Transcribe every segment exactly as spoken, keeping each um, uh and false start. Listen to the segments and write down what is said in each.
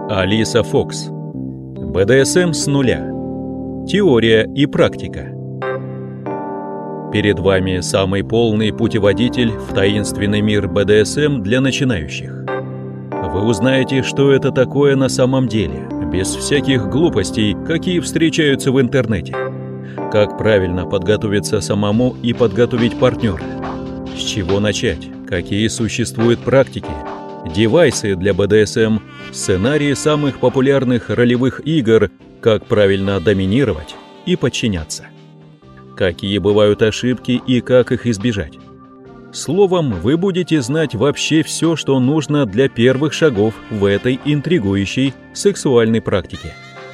Алиса Фокс. бэ дэ эс эм с нуля. Теория и практика. Перед вами самый полный путеводитель в таинственный мир бэ дэ эс эм для начинающих. Вы узнаете, что это такое на самом деле, без всяких глупостей, какие встречаются в интернете. Как правильно подготовиться самому и подготовить партнера. С чего начать, какие существуют практики, девайсы для бэ дэ эс эм, сценарии самых популярных ролевых игр, как правильно доминировать и подчиняться. Какие бывают ошибки и как их избежать. Словом, вы будете знать вообще все, что нужно для первых шагов в этой интригующей сексуальной практике.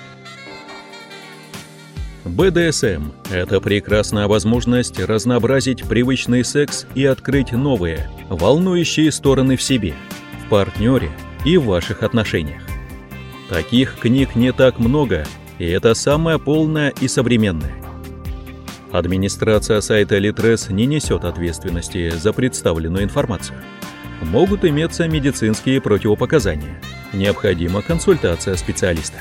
бэ дэ эс эм – это прекрасная возможность разнообразить привычный секс и открыть новые, волнующие стороны в себе, в партнере и в ваших отношениях. Таких книг не так много, и это самая полная и современная. Администрация сайта Литрес не несет ответственности за представленную информацию. Могут иметься медицинские противопоказания. Необходима консультация специалиста.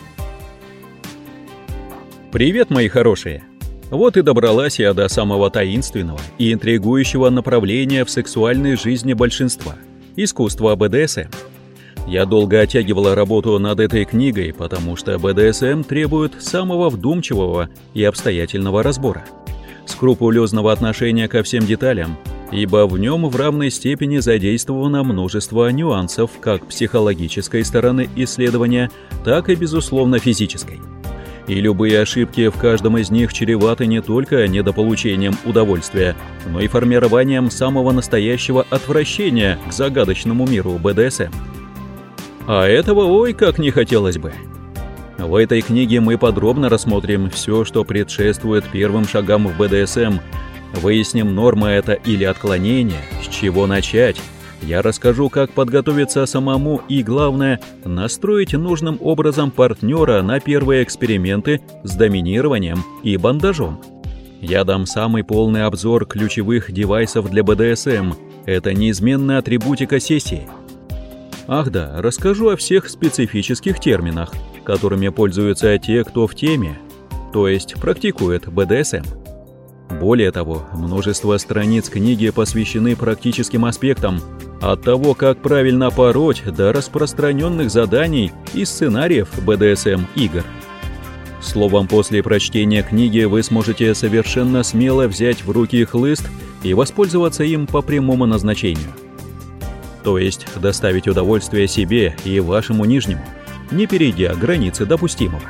Привет, мои хорошие! Вот и добралась я до самого таинственного и интригующего направления в сексуальной жизни большинства – искусства бэ дэ эс эм. Я долго оттягивала работу над этой книгой, потому что бэ дэ эс эм требует самого вдумчивого и обстоятельного разбора, скрупулезного отношения ко всем деталям, ибо в нем в равной степени задействовано множество нюансов как психологической стороны исследования, так и, безусловно, физической. И любые ошибки в каждом из них чреваты не только недополучением удовольствия, но и формированием самого настоящего отвращения к загадочному миру бэ дэ эс эм. А этого ой как не хотелось бы. В этой книге мы подробно рассмотрим все, что предшествует первым шагам в бэ дэ эс эм, выясним, норма это или отклонение, с чего начать. Я расскажу, как подготовиться самому и, главное, настроить нужным образом партнера на первые эксперименты с доминированием и бандажом. Я дам самый полный обзор ключевых девайсов для бэ дэ эс эм. Это неизменная атрибутика сессии. Ах да, расскажу о всех специфических терминах, которыми пользуются те, кто в теме, то есть практикует бэ дэ эс эм. Более того, множество страниц книги посвящены практическим аспектам, от того, как правильно пороть, до распространенных заданий и сценариев бэ дэ эс эм игр. Словом, после прочтения книги вы сможете совершенно смело взять в руки хлыст и воспользоваться им по прямому назначению. То есть доставить удовольствие себе и вашему нижнему, не перейдя границы допустимого.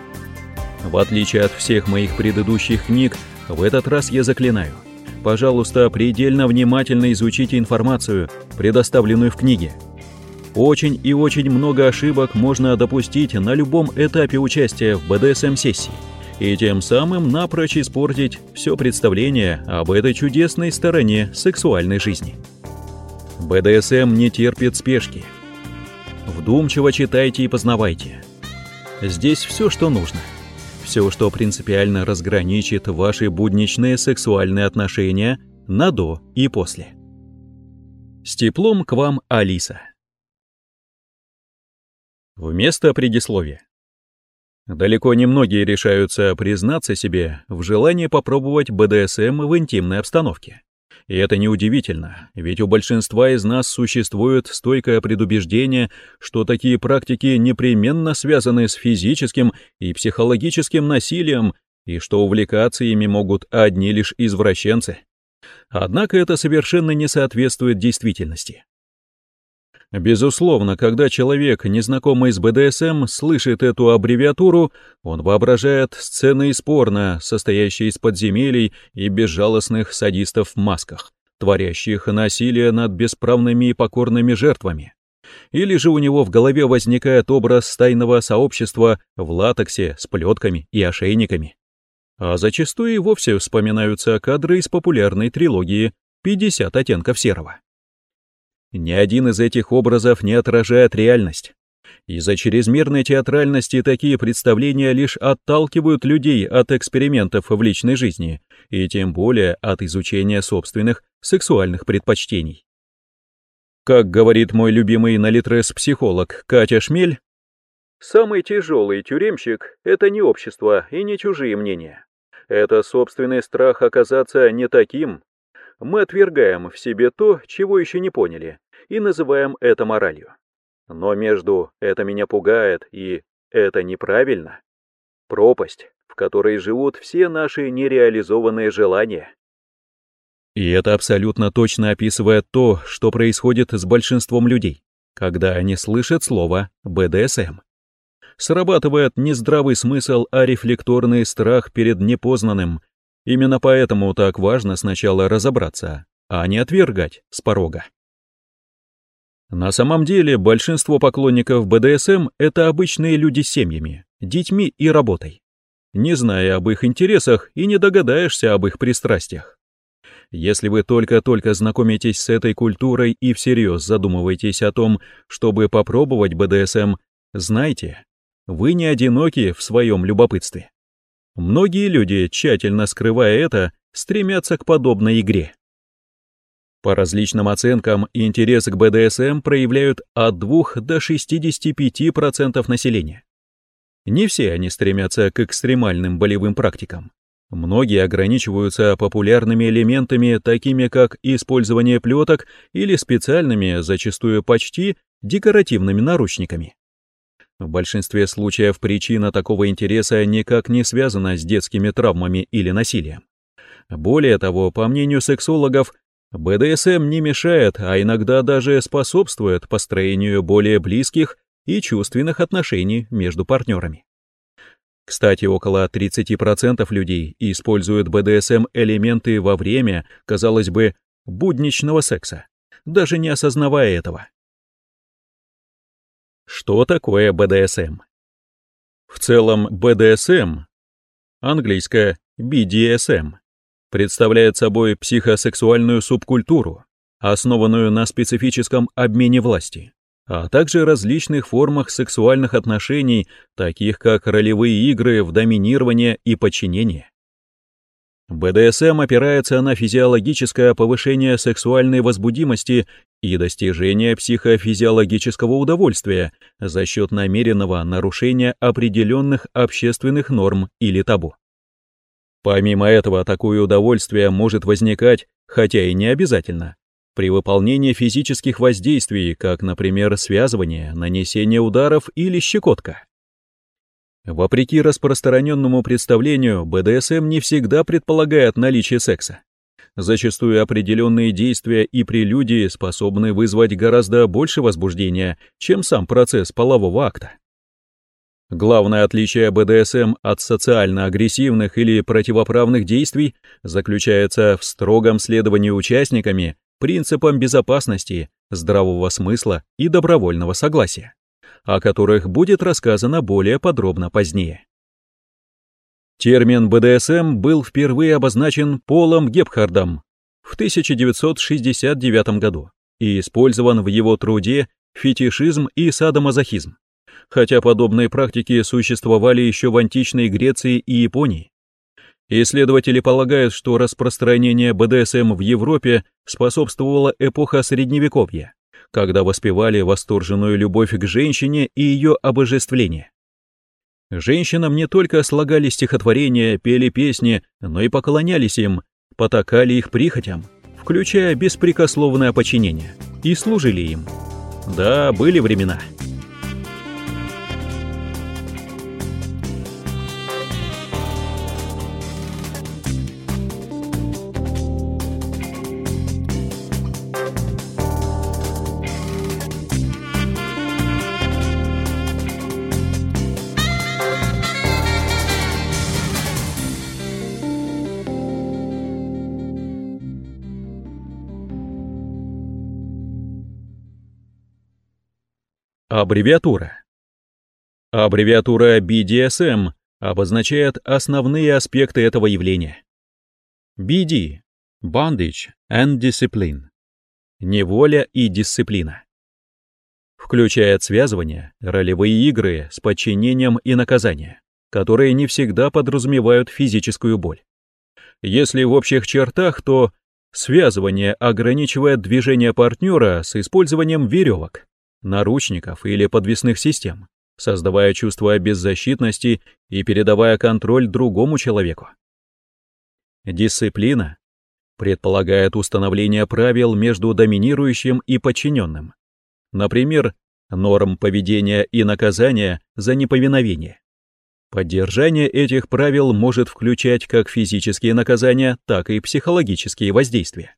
В отличие от всех моих предыдущих книг, в этот раз я заклинаю: пожалуйста, предельно внимательно изучите информацию, предоставленную в книге. Очень и очень много ошибок можно допустить на любом этапе участия в бэ дэ эс эм-сессии, и тем самым напрочь испортить все представление об этой чудесной стороне сексуальной жизни. бэ дэ эс эм не терпит спешки. Вдумчиво читайте и познавайте. Здесь все, что нужно. Все, что принципиально разграничит ваши будничные сексуальные отношения на до и после. С теплом к вам, Алиса. Вместо предисловия. Далеко не многие решаются признаться себе в желании попробовать бэ дэ эс эм в интимной обстановке. И это неудивительно, ведь у большинства из нас существует стойкое предубеждение, что такие практики непременно связаны с физическим и психологическим насилием, и что увлекаться ими могут одни лишь извращенцы. Однако это совершенно не соответствует действительности. Безусловно, когда человек, незнакомый с бэ дэ эс эм, слышит эту аббревиатуру, он воображает сцены из порно, состоящие из подземелий и безжалостных садистов в масках, творящих насилие над бесправными и покорными жертвами. Или же у него в голове возникает образ тайного сообщества в латексе с плетками и ошейниками. А зачастую и вовсе вспоминаются кадры из популярной трилогии «пятьдесят оттенков серого». Ни один из этих образов не отражает реальность. Из-за чрезмерной театральности такие представления лишь отталкивают людей от экспериментов в личной жизни, и тем более от изучения собственных сексуальных предпочтений. Как говорит мой любимый на Литрес психолог Катя Шмель, Самый тяжелый тюремщик — это не общество и не чужие мнения. Это собственный страх оказаться не таким. Мы отвергаем в себе то, чего еще не поняли, и называем это моралью. Но между «это меня пугает» и «это неправильно» пропасть, в которой живут все наши нереализованные желания. И это абсолютно точно описывает то, что происходит с большинством людей, когда они слышат слово бэ дэ эс эм. Срабатывает не здравый смысл, а рефлекторный страх перед непознанным. Именно поэтому так важно сначала разобраться, а не отвергать с порога. На самом деле, большинство поклонников бэ дэ эс эм — это обычные люди с семьями, детьми и работой. Не зная об их интересах и не догадаешься об их пристрастиях. Если вы только-только знакомитесь с этой культурой и всерьез задумываетесь о том, чтобы попробовать бэ дэ эс эм, знайте, вы не одиноки в своем любопытстве. Многие люди, тщательно скрывая это, стремятся к подобной игре. По различным оценкам, интерес к бэ дэ эс эм проявляют от двух до шестидесяти пяти процентов населения. Не все они стремятся к экстремальным болевым практикам. Многие ограничиваются популярными элементами, такими как использование плеток или специальными, зачастую почти декоративными наручниками. В большинстве случаев причина такого интереса никак не связана с детскими травмами или насилием. Более того, по мнению сексологов, бэ дэ эс эм не мешает, а иногда даже способствует построению более близких и чувственных отношений между партнерами. Кстати, около тридцати процентов людей используют бэ дэ эс эм элементы во время, казалось бы, будничного секса, даже не осознавая этого. Что такое бэ дэ эс эм? В целом, бэ дэ эс эм, английское би ди эс эм, представляет собой психосексуальную субкультуру, основанную на специфическом обмене власти, а также различных формах сексуальных отношений, таких как ролевые игры в доминирование и подчинение. бэ дэ эс эм опирается на физиологическое повышение сексуальной возбудимости и достижение психофизиологического удовольствия за счет намеренного нарушения определенных общественных норм или табу. Помимо этого, такое удовольствие может возникать, хотя и не обязательно, при выполнении физических воздействий, как, например, связывание, нанесение ударов или щекотка. Вопреки распространенному представлению, бэ дэ эс эм не всегда предполагает наличие секса. Зачастую определенные действия и прелюдии способны вызвать гораздо больше возбуждения, чем сам процесс полового акта. Главное отличие бэ дэ эс эм от социально-агрессивных или противоправных действий заключается в строгом следовании участниками принципам безопасности, здравого смысла и добровольного согласия, о которых будет рассказано более подробно позднее. Термин бэ дэ эс эм был впервые обозначен Полом Гепхардом в тысяча девятьсот шестьдесят девятом году и использован в его труде «Фетишизм и садомазохизм», хотя подобные практики существовали еще в античной Греции и Японии. Исследователи полагают, что распространение бэ дэ эс эм в Европе способствовала эпоха Средневековья, когда воспевали восторженную любовь к женщине и ее обожествление. Женщинам не только слагали стихотворения, пели песни, но и поклонялись им, потакали их прихотям, включая беспрекословное подчинение, и служили им. Да, были времена. Аббревиатура. Аббревиатура би ди эс эм обозначает основные аспекты этого явления. би ди – Bondage and Discipline – неволя и дисциплина. Включает связывание, ролевые игры с подчинением и наказание, которые не всегда подразумевают физическую боль. Если в общих чертах, то связывание ограничивает движение партнера с использованием веревок, наручников или подвесных систем, создавая чувство беззащитности и передавая контроль другому человеку. Дисциплина предполагает установление правил между доминирующим и подчиненным, например, норм поведения и наказания за неповиновение. Поддержание этих правил может включать как физические наказания, так и психологические воздействия.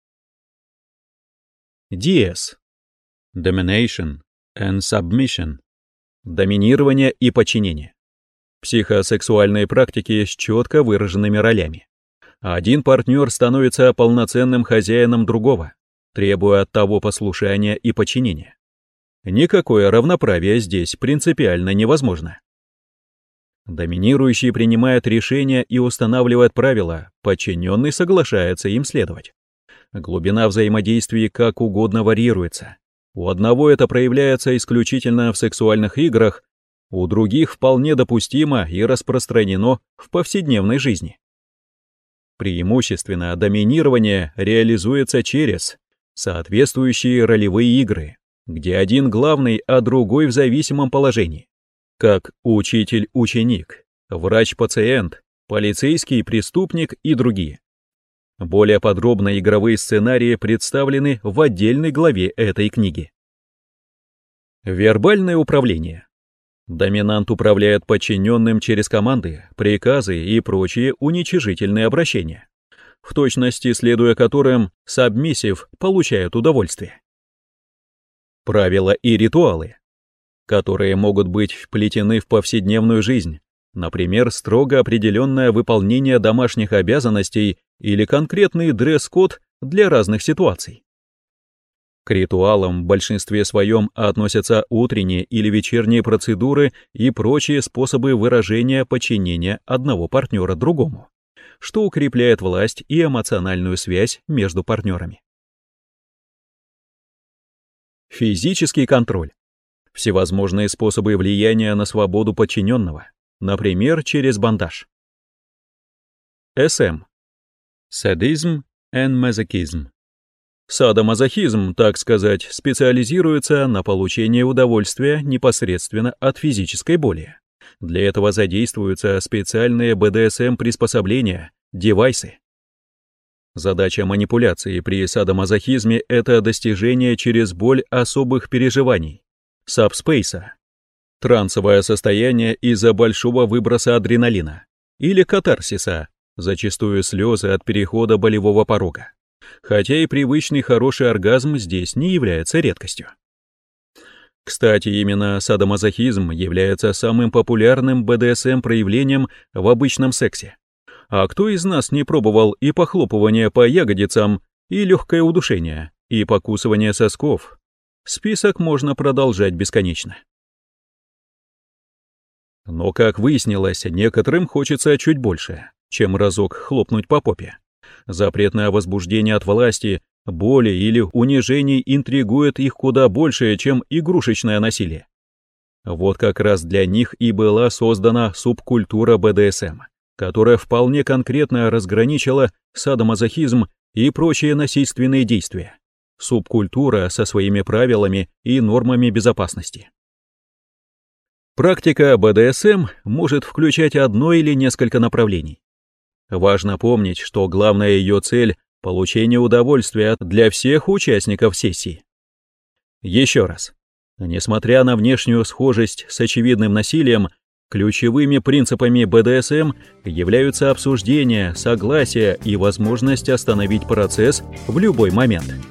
ди эс. Domination and Submission. Доминирование и подчинение. Психосексуальные практики с четко выраженными ролями. Один партнер становится полноценным хозяином другого, требуя от того послушания и подчинения. Никакое равноправие здесь принципиально невозможно. Доминирующий принимает решения и устанавливает правила, подчиненный соглашается им следовать. Глубина взаимодействия как угодно варьируется. У одного это проявляется исключительно в сексуальных играх, у других вполне допустимо и распространено в повседневной жизни. Преимущественно доминирование реализуется через соответствующие ролевые игры, где один главный, а другой в зависимом положении, как учитель-ученик, врач-пациент, полицейский-преступник и другие. Более подробно игровые сценарии представлены в отдельной главе этой книги. Вербальное управление. Доминант управляет подчиненным через команды, приказы и прочие уничижительные обращения, в точности следуя которым сабмиссив получает удовольствие. Правила и ритуалы, которые могут быть вплетены в повседневную жизнь, например, строго определенное выполнение домашних обязанностей или конкретный дресс-код для разных ситуаций. К ритуалам в большинстве своем относятся утренние или вечерние процедуры и прочие способы выражения подчинения одного партнера другому, что укрепляет власть и эмоциональную связь между партнерами. Физический контроль. Всевозможные способы влияния на свободу подчиненного, например, через бандаж. эс эм. Sadism and Masochism. Садомазохизм, так сказать, специализируется на получении удовольствия непосредственно от физической боли. Для этого задействуются специальные бэ дэ эс эм-приспособления, девайсы. Задача манипуляции при садомазохизме — это достижение через боль особых переживаний, сабспейса, трансовое состояние из-за большого выброса адреналина, или катарсиса, зачастую слезы от перехода болевого порога. Хотя и привычный хороший оргазм здесь не является редкостью. Кстати, именно садомазохизм является самым популярным бэ дэ эс эм-проявлением в обычном сексе. А кто из нас не пробовал и похлопывание по ягодицам, и легкое удушение, и покусывание сосков? Список можно продолжать бесконечно. Но, как выяснилось, некоторым хочется чуть больше, чем разок хлопнуть по попе. Запретное возбуждение от власти, боли или унижений интригует их куда больше, чем игрушечное насилие. Вот как раз для них и была создана субкультура бэ дэ эс эм, которая вполне конкретно разграничила садомазохизм и прочие насильственные действия. Субкультура со своими правилами и нормами безопасности. Практика бэ дэ эс эм может включать одно или несколько направлений. Важно помнить, что главная ее цель — получение удовольствия для всех участников сессии. Еще раз, несмотря на внешнюю схожесть с очевидным насилием, ключевыми принципами бэ дэ эс эм являются обсуждение, согласие и возможность остановить процесс в любой момент.